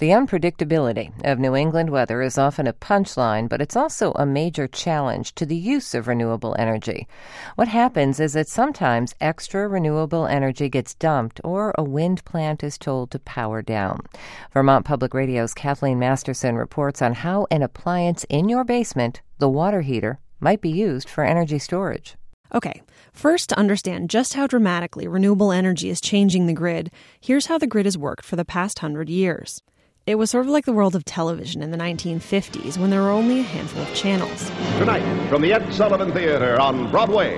The unpredictability of New England weather is often a punchline, but it's also a major challenge to the use of renewable energy. What happens is that sometimes extra renewable energy gets dumped or a wind plant is told to power down. Vermont Public Radio's Kathleen Masterson reports on how an appliance in your basement, the water heater, might be used for energy storage. Okay, first, to understand just how dramatically renewable energy is changing the grid, here's how the grid has worked for the past 100 years. It was sort of like the world of television in the 1950s when there were only a handful of channels. Tonight, from the Ed Sullivan Theater on Broadway.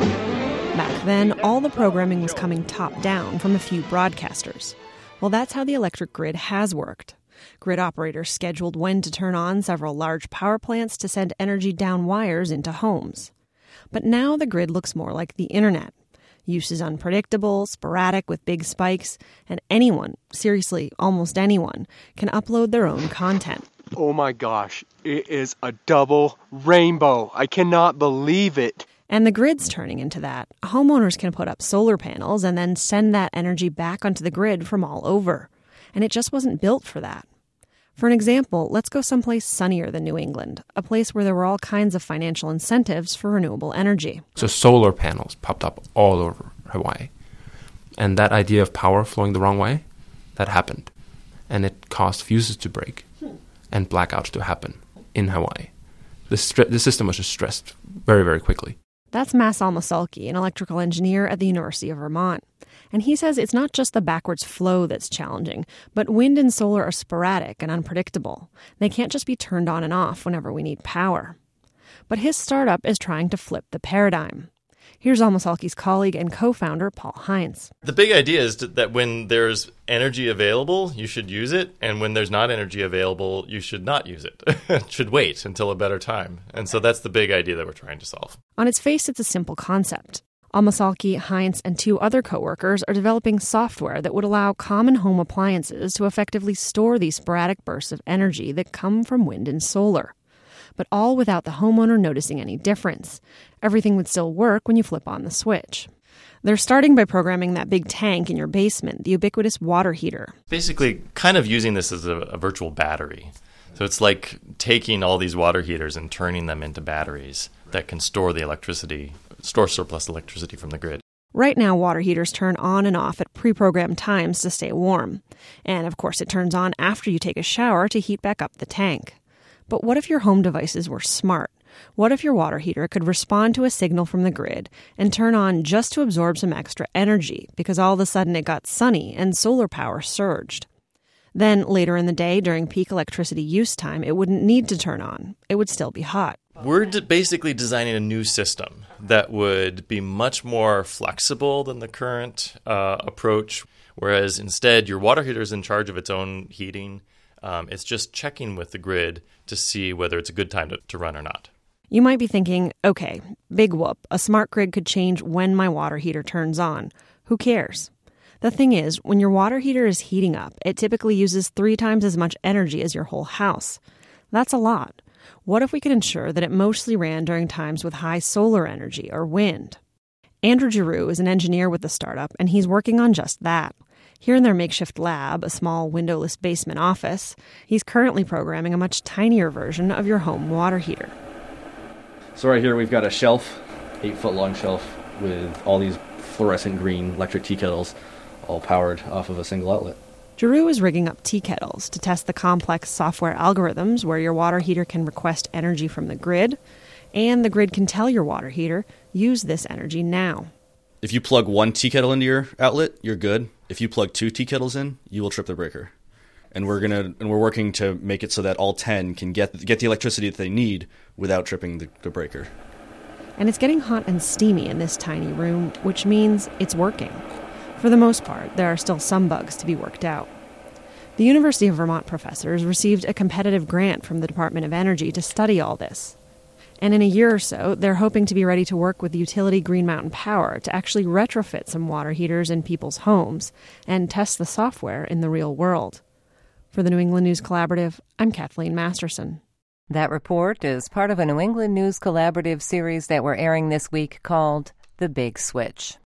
Back then, all the programming was coming top-down from a few broadcasters. Well, that's how the electric grid has worked. Grid operators scheduled when to turn on several large power plants to send energy down wires into homes. But now the grid looks more like the internet. Use is unpredictable, sporadic with big spikes, and anyone, seriously, almost anyone, can upload their own content. Oh my gosh, it is a double rainbow. I cannot believe it. And the grid's turning into that. Homeowners can put up solar panels and then send that energy back onto the grid from all over. And it just wasn't built for that. For an example, let's go someplace sunnier than New England, a place where there were all kinds of financial incentives for renewable energy. So solar panels popped up all over Hawaii. And that idea of power flowing the wrong way, that happened. And it caused fuses to break and blackouts to happen in Hawaii. The system was just stressed very, very quickly. That's Mas Almasalki, an electrical engineer at the University of Vermont. And he says it's not just the backwards flow that's challenging, but wind and solar are sporadic and unpredictable. They can't just be turned on and off whenever we need power. But his startup is trying to flip the paradigm. Here's Almasalki's colleague and co-founder, Paul Heinz. The big idea is that when there's energy available, you should use it. And when there's not energy available, you should not use it. It should wait until a better time. And so that's the big idea that we're trying to solve. On its face, it's a simple concept. Almasalki, Heinz, and two other coworkers are developing software that would allow common home appliances to effectively store these sporadic bursts of energy that come from wind and solar. But all without the homeowner noticing any difference. Everything would still work when you flip on the switch. They're starting by programming that big tank in your basement, the ubiquitous water heater. Basically, kind of using this as a virtual battery. So it's like taking all these water heaters and turning them into batteries that can store the electricity, store surplus electricity from the grid. Right now, water heaters turn on and off at pre-programmed times to stay warm. And of course, it turns on after you take a shower to heat back up the tank. But what if your home devices were smart? What if your water heater could respond to a signal from the grid and turn on just to absorb some extra energy because all of a sudden it got sunny and solar power surged? Then later in the day, during peak electricity use time, it wouldn't need to turn on. It would still be hot. We're basically designing a new system that would be much more flexible than the current approach, whereas instead your water heater is in charge of its own heating. It's just checking with the grid to see whether it's a good time to run or not. You might be thinking, okay, big whoop, a smart grid could change when my water heater turns on. Who cares? The thing is, when your water heater is heating up, it typically uses 3 times as much energy as your whole house. That's a lot. What if we could ensure that it mostly ran during times with high solar energy or wind? Andrew Giroux is an engineer with the startup, and he's working on just that. Here in their makeshift lab, a small windowless basement office, he's currently programming a much tinier version of your home water heater. So right here we've got a shelf, 8-foot-long shelf, with all these fluorescent green electric tea kettles, all powered off of a single outlet. Giroux is rigging up tea kettles to test the complex software algorithms where your water heater can request energy from the grid, and the grid can tell your water heater, use this energy now. If you plug 1 tea kettle into your outlet, you're good. If you plug 2 tea kettles in, you will trip the breaker. And we're working to make it so that all 10 can get the electricity that they need without tripping the breaker. And it's getting hot and steamy in this tiny room, which means it's working. For the most part, there are still some bugs to be worked out. The University of Vermont professors received a competitive grant from the Department of Energy to study all this. And in a year or so, they're hoping to be ready to work with the utility Green Mountain Power to actually retrofit some water heaters in people's homes and test the software in the real world. For the New England News Collaborative, I'm Kathleen Masterson. That report is part of a New England News Collaborative series that we're airing this week called The Big Switch.